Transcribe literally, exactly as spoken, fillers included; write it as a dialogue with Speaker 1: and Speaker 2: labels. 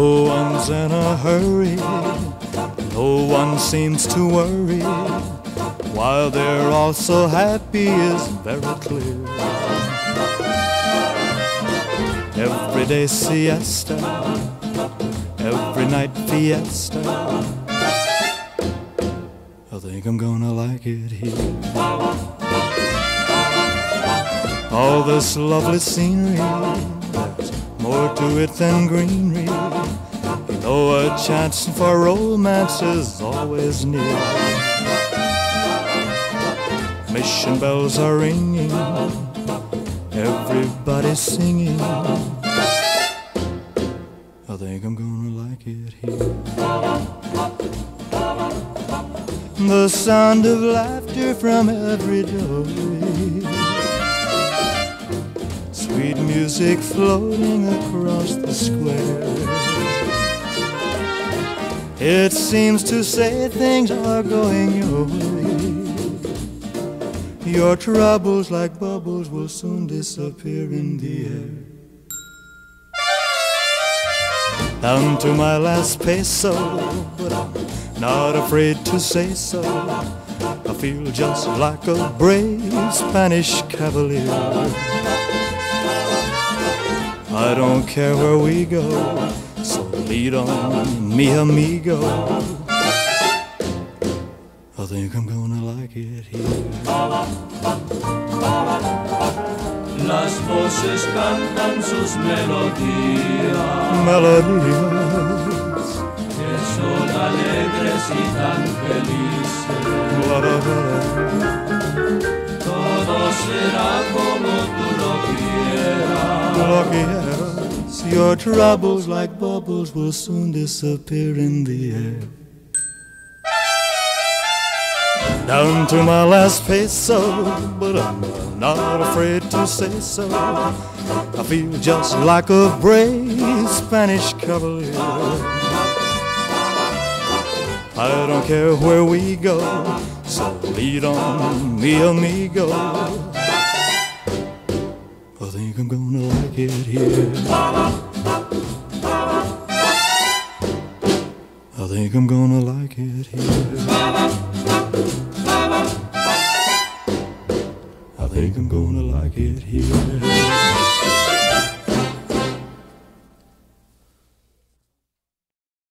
Speaker 1: No one's in a hurry, no one seems to worry, while they're all so happy is very clear. Every day siesta, every night fiesta, I think I'm gonna like it here. All this lovely scenery, there's more to it than greenery. You know a chance for romance is always near. Mission bells are ringing, everybody's singing, I think I'm gonna like it here. The sound of laughter from every doorway, sweet music floating across the square. It seems to say things are going your way. Your troubles like bubbles will soon disappear in the air. Down to my last peso, but I'm not afraid to say so. I feel just like a brave Spanish cavalier. I don't care where we go, so lead on, mi amigo. I think I'm gonna like it here.
Speaker 2: Las voces cantan sus melodías,
Speaker 1: Melodías
Speaker 2: que son alegres y tan felices. Todo será como tú lo quieras.
Speaker 1: Lo quieras. Your troubles like bubbles will soon disappear in the air. Down to my last peso, but I'm not afraid to say so. I feel just like a brave Spanish cavalier. I don't care where we go, so lead on, mi amigo. I think I'm gonna like it here. I think I'm gonna like it here. I think I'm gonna like it here.